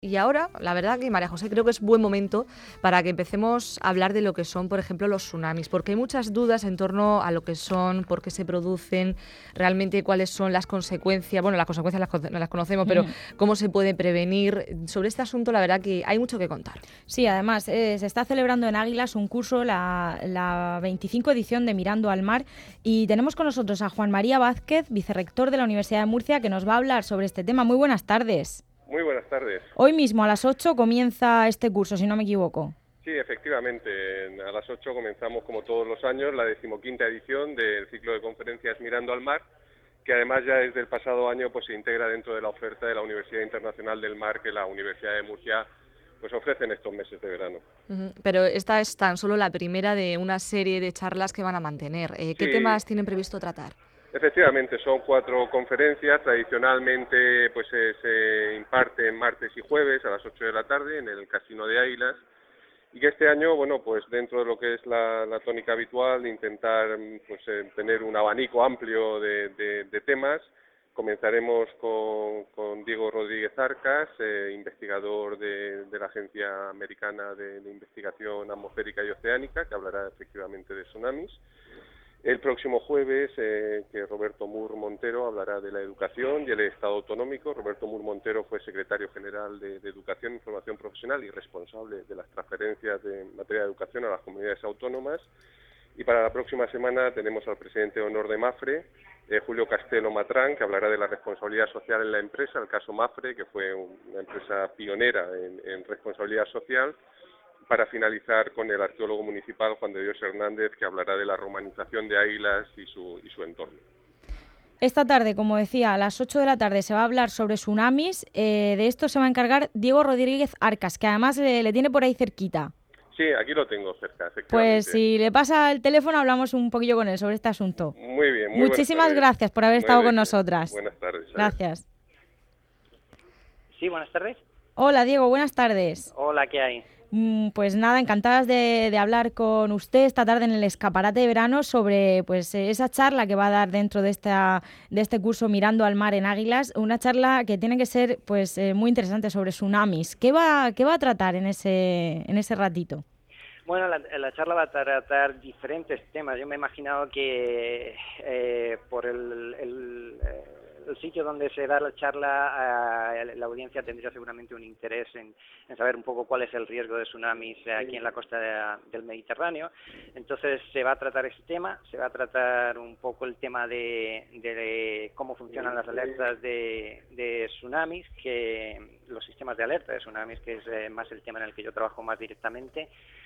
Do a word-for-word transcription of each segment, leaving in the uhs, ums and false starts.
Y ahora, la verdad que María José, creo que es buen momento para que empecemos a hablar de lo que son, por ejemplo, los tsunamis, porque hay muchas dudas en torno a lo que son, por qué se producen, realmente cuáles son las consecuencias. Bueno, las consecuencias las, no las conocemos, pero cómo se puede prevenir. Sobre este asunto, la verdad que hay mucho que contar. Sí, además, eh, se está celebrando en Águilas un curso, la, la veinticinco edición de Mirando al Mar, y tenemos con nosotros a Juan María Vázquez, vicerrector de la Universidad de Murcia, que nos va a hablar sobre este tema. Muy buenas tardes. Muy buenas tardes. Hoy mismo a las ocho comienza este curso, si no me equivoco. Sí, efectivamente. A las ocho comenzamos, como todos los años, la decimoquinta edición del ciclo de conferencias Mirando al Mar, que además ya desde el pasado año pues se integra dentro de la oferta de la Universidad Internacional del Mar que la Universidad de Murcia pues ofrece en estos meses de verano. Uh-huh. Pero esta es tan solo la primera de una serie de charlas que van a mantener. Eh, ¿Qué sí. temas tienen previsto tratar? Efectivamente, son cuatro conferencias. Tradicionalmente pues se, se imparten martes y jueves a las ocho de la tarde en el Casino de Águilas, y que este año, bueno, pues dentro de lo que es la, la tónica habitual de intentar pues eh, tener un abanico amplio de, de, de temas, comenzaremos con, con Diego Rodríguez Arcas, eh, investigador de, de la Agencia Americana de, de Investigación Atmosférica y Oceánica, que hablará efectivamente de tsunamis. El próximo jueves, eh, que Roberto Mur Montero hablará de la educación y el Estado autonómico. Roberto Mur Montero fue secretario general de, de Educación y Formación Profesional y responsable de las transferencias de materia de educación a las comunidades autónomas. Y para la próxima semana tenemos al presidente de honor de MAFRE, eh, Julio Castelo Matrán, que hablará de la responsabilidad social en la empresa, el caso MAFRE, que fue una empresa pionera en, en responsabilidad social, para finalizar con el arqueólogo municipal Juan de Dios Hernández, que hablará de la romanización de Águilas y su, y su entorno. Esta tarde, como decía, a las ocho de la tarde se va a hablar sobre tsunamis. Eh, de esto se va a encargar Diego Rodríguez Arcas, que además le, le tiene por ahí cerquita. Sí, aquí lo tengo cerca, efectivamente. Pues si le pasa el teléfono, hablamos un poquillo con él sobre este asunto. Muy bien. Muy Muchísimas gracias por haber muy estado bien. con nosotras. Buenas tardes. Gracias. Sí, buenas tardes. Hola, Diego, buenas tardes. Hola, ¿qué hay? Pues nada, encantadas de, de hablar con usted esta tarde en el escaparate de verano sobre pues esa charla que va a dar dentro de esta de este curso Mirando al Mar en Águilas, una charla que tiene que ser pues eh, muy interesante sobre tsunamis. ¿Qué va qué va a tratar en ese en ese ratito? Bueno, la, la charla va a tratar diferentes temas. Yo me he imaginado que eh, por el, el, el sitio donde se da la charla, eh, la audiencia tendría seguramente un interés en, en saber un poco cuál es el riesgo de tsunamis aquí en la costa de, del Mediterráneo. Entonces se va a tratar ese tema, se va a tratar un poco el tema de, de cómo funcionan las alertas de, de tsunamis, que los sistemas de alerta de tsunamis, que es eh, más el tema en el que yo trabajo más directamente.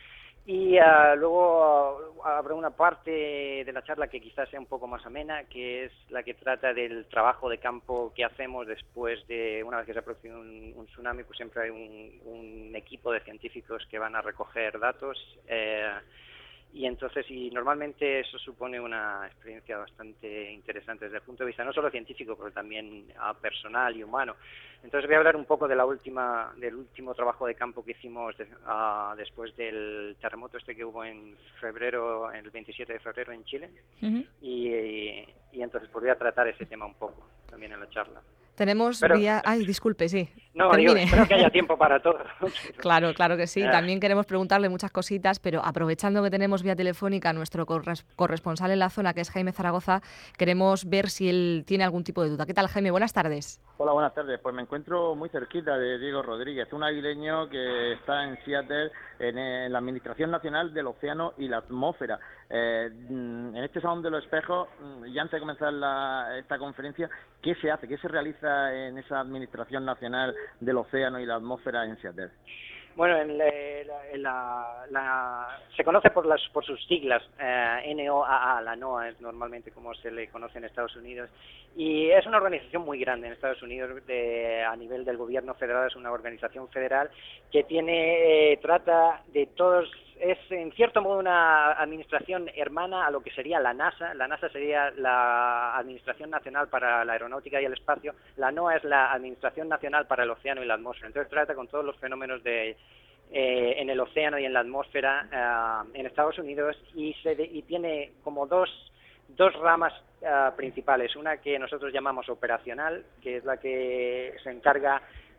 Y uh, luego uh, habrá una parte de la charla que quizás sea un poco más amena, que es la que trata del trabajo de campo que hacemos después de, una vez que se produce un, un tsunami, pues siempre hay un, un equipo de científicos que van a recoger datos, eh, y entonces, y normalmente eso supone una experiencia bastante interesante desde el punto de vista no solo científico, pero también uh, personal y humano. Entonces voy a hablar un poco de la última, del último trabajo de campo que hicimos de, uh, después del terremoto este que hubo en febrero, el veintisiete de febrero en Chile, uh-huh. y, y, y entonces pues voy a tratar ese tema un poco también en la charla. Tenemos Pero, vía... Ay, disculpe, sí. No, digo, espero que haya tiempo para todo. Claro, claro que sí. También queremos preguntarle muchas cositas, pero aprovechando que tenemos vía telefónica a nuestro corresponsal en la zona, que es Jaime Zaragoza, queremos ver si él tiene algún tipo de duda. ¿Qué tal, Jaime? Buenas tardes. Hola, buenas tardes. Pues me encuentro muy cerquita de Diego Rodríguez, un aguileño que está en Seattle, en, en la Administración Nacional del Océano y la Atmósfera. Eh, en este Salón de los Espejos, y antes de comenzar la, esta conferencia, ¿qué se hace? ¿Qué se realiza en esa Administración Nacional del Océano y la Atmósfera en Seattle? Bueno, en la, en la, la, se conoce por las por sus siglas, eh, N O A A, la NOAA es normalmente como se le conoce en Estados Unidos, y es una organización muy grande en Estados Unidos de, a nivel del gobierno federal. Es una organización federal que tiene eh, trata de todos, es en cierto modo una administración hermana a lo que sería la NASA. La NASA sería la Administración Nacional para la Aeronáutica y el Espacio, la NOAA es la Administración Nacional para el Océano y la Atmósfera. Entonces trata con todos los fenómenos de Eh, en el océano y en la atmósfera uh, en Estados Unidos, y, se de, y tiene como dos, dos ramas uh, principales. Una que nosotros llamamos operacional, que es la que se encarga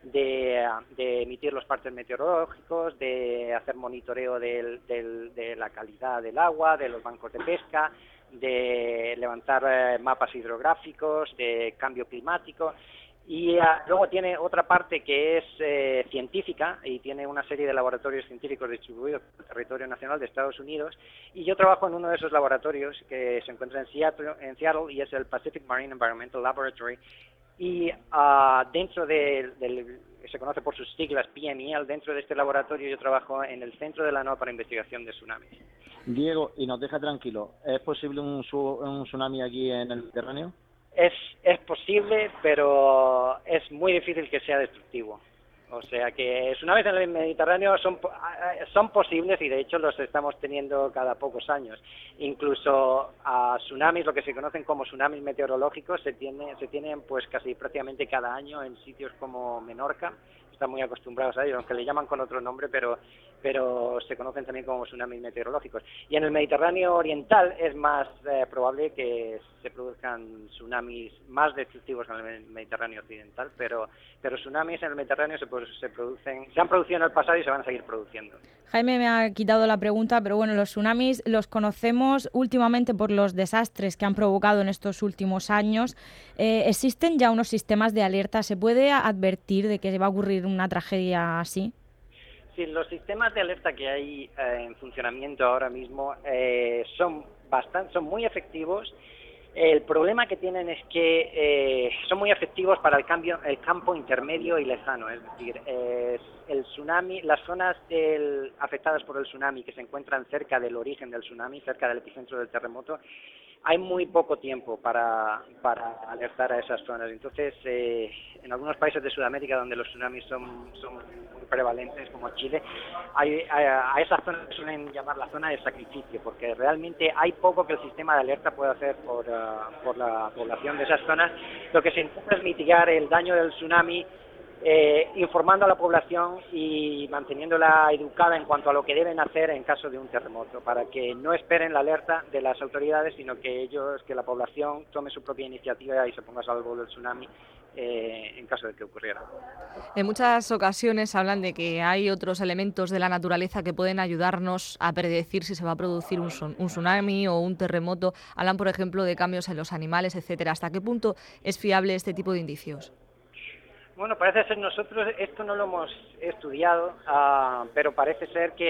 de, de emitir los partes meteorológicos, de hacer monitoreo del, del, de la calidad del agua, de los bancos de pesca, de levantar eh, mapas hidrográficos, de cambio climático. Y uh, luego tiene otra parte que es eh, científica, y tiene una serie de laboratorios científicos distribuidos por el territorio nacional de Estados Unidos, y yo trabajo en uno de esos laboratorios que se encuentra en Seattle, en Seattle y es el Pacific Marine Environmental Laboratory, y uh, dentro del, del, se conoce por sus siglas P M E L, dentro de este laboratorio yo trabajo en el Centro de la NOAA para Investigación de Tsunamis. Diego, y nos deja tranquilo, ¿es posible un, un tsunami aquí en el Mediterráneo? Es, es posible, pero es muy difícil que sea destructivo. O sea que tsunamis en el Mediterráneo son, son posibles, y de hecho los estamos teniendo cada pocos años. Incluso a tsunamis, lo que se conocen como tsunamis meteorológicos, se, tiene, se tienen pues casi prácticamente cada año en sitios como Menorca. Están muy acostumbrados a ellos, aunque le llaman con otro nombre, pero, pero se conocen también como tsunamis meteorológicos. Y en el Mediterráneo oriental es más eh, probable que se produzcan tsunamis más destructivos que en el Mediterráneo occidental, pero, pero tsunamis en el Mediterráneo se, se producen, se han producido en el pasado y se van a seguir produciendo. Jaime me ha quitado la pregunta, pero bueno, los tsunamis los conocemos últimamente por los desastres que han provocado en estos últimos años. Eh, ¿Existen ya unos sistemas de alerta? ¿Se puede advertir de que se va a ocurrir una tragedia así? Sí, los sistemas de alerta que hay eh, en funcionamiento ahora mismo eh, son bastante, son muy efectivos. El problema que tienen es que eh, son muy efectivos para el cambio, el campo intermedio y lejano, es decir, eh, el tsunami, las zonas del, afectadas por el tsunami que se encuentran cerca del origen del tsunami, cerca del epicentro del terremoto, hay muy poco tiempo para, para alertar a esas zonas. Entonces, eh, en algunos países de Sudamérica donde los tsunamis son, son muy prevalentes, como Chile, hay, a, a esas zonas suelen llamar la zona de sacrificio, porque realmente hay poco que el sistema de alerta pueda hacer por, uh, por la población de esas zonas. Lo que se intenta es mitigar el daño del tsunami, Eh, informando a la población y manteniéndola educada en cuanto a lo que deben hacer en caso de un terremoto, para que no esperen la alerta de las autoridades, sino que ellos, que la población tome su propia iniciativa y se ponga a salvo del tsunami eh, en caso de que ocurriera. En muchas ocasiones hablan de que hay otros elementos de la naturaleza que pueden ayudarnos a predecir si se va a producir un, un tsunami o un terremoto. Hablan, por ejemplo, de cambios en los animales, etcétera. ¿Hasta qué punto es fiable este tipo de indicios? Bueno, parece ser, nosotros esto no lo hemos estudiado, uh, pero parece ser que,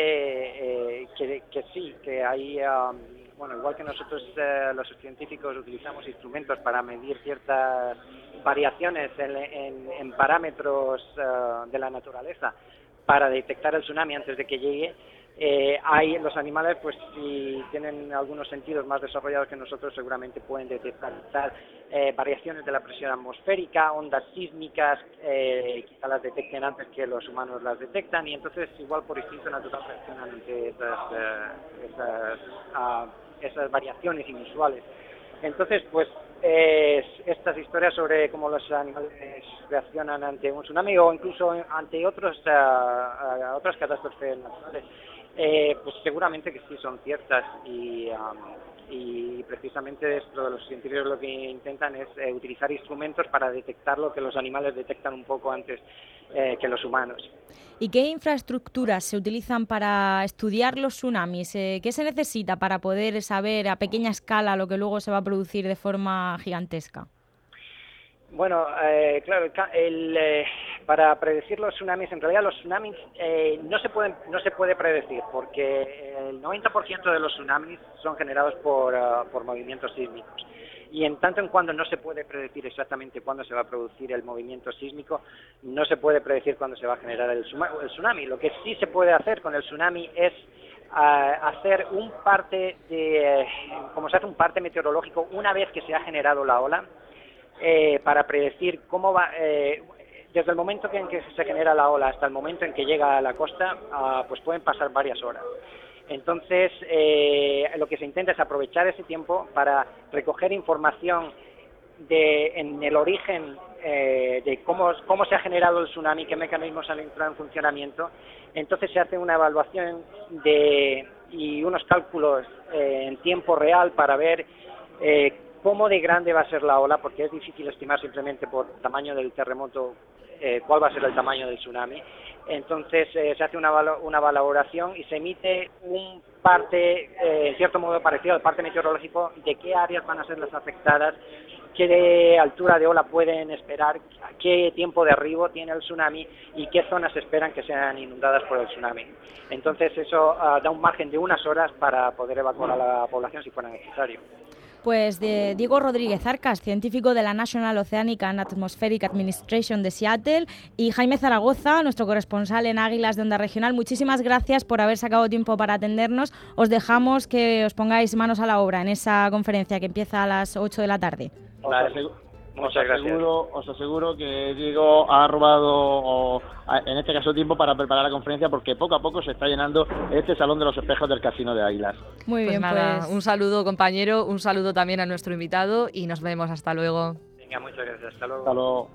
eh, que, que sí, que hay, um, bueno, igual que nosotros uh, los científicos utilizamos instrumentos para medir ciertas variaciones en, en, en parámetros uh, de la naturaleza para detectar el tsunami antes de que llegue. Eh, hay los animales, pues si tienen algunos sentidos más desarrollados que nosotros, seguramente pueden detectar eh, variaciones de la presión atmosférica, ondas sísmicas, eh, quizá las detecten antes que los humanos las detectan, y entonces igual por instinto natural reaccionan ante esas, eh, esas, uh, esas variaciones inusuales. Entonces, pues eh, estas historias sobre cómo los animales reaccionan ante un tsunami o incluso ante otros uh, uh, otras catástrofes naturales, Eh, pues seguramente que sí son ciertas, y, um, y precisamente esto, los científicos lo que intentan es eh, utilizar instrumentos para detectar lo que los animales detectan un poco antes eh, que los humanos. ¿Y qué infraestructuras se utilizan para estudiar los tsunamis? Eh, ¿Qué se necesita para poder saber a pequeña escala lo que luego se va a producir de forma gigantesca? Bueno, eh, claro, el, eh, para predecir los tsunamis, en realidad los tsunamis eh, no se pueden, no se puede predecir, porque el noventa por ciento de los tsunamis son generados por, uh, por movimientos sísmicos. Y en tanto en cuando no se puede predecir exactamente cuándo se va a producir el movimiento sísmico, no se puede predecir cuándo se va a generar el tsunami. Lo que sí se puede hacer con el tsunami es uh, hacer un parte de, eh, como se hace un parte meteorológico una vez que se ha generado la ola, Eh, para predecir cómo va, eh, desde el momento en que se genera la ola hasta el momento en que llega a la costa, uh, pues pueden pasar varias horas. Entonces, eh, lo que se intenta es aprovechar ese tiempo para recoger información de, en el origen eh, de cómo, cómo se ha generado el tsunami, qué mecanismos han entrado en funcionamiento. Entonces se hace una evaluación de, y unos cálculos eh, en tiempo real para ver eh, cómo de grande va a ser la ola, porque es difícil estimar simplemente por tamaño del terremoto eh, cuál va a ser el tamaño del tsunami. Entonces eh, se hace una, una valoración y se emite un parte, eh, en cierto modo parecido al parte meteorológico, de qué áreas van a ser las afectadas, qué altura de ola pueden esperar, qué tiempo de arribo tiene el tsunami y qué zonas esperan que sean inundadas por el tsunami. Entonces eso uh, da un margen de unas horas para poder evacuar a la población si fuera necesario. Pues de Diego Rodríguez Arcas, científico de la National Oceanic and Atmospheric Administration de Seattle, y Jaime Zaragoza, nuestro corresponsal en Águilas de Onda Regional. Muchísimas gracias por haber sacado tiempo para atendernos. Os dejamos que os pongáis manos a la obra en esa conferencia que empieza a las ocho de la tarde. Os aseguro, os aseguro, os aseguro que Diego ha robado, en este caso, tiempo para preparar la conferencia, porque poco a poco se está llenando este Salón de los Espejos del Casino de Águilas. Muy pues bien, nada, pues... un saludo, compañero, un saludo también a nuestro invitado y nos vemos. Hasta luego. Venga, muchas gracias. Hasta luego. Hasta luego.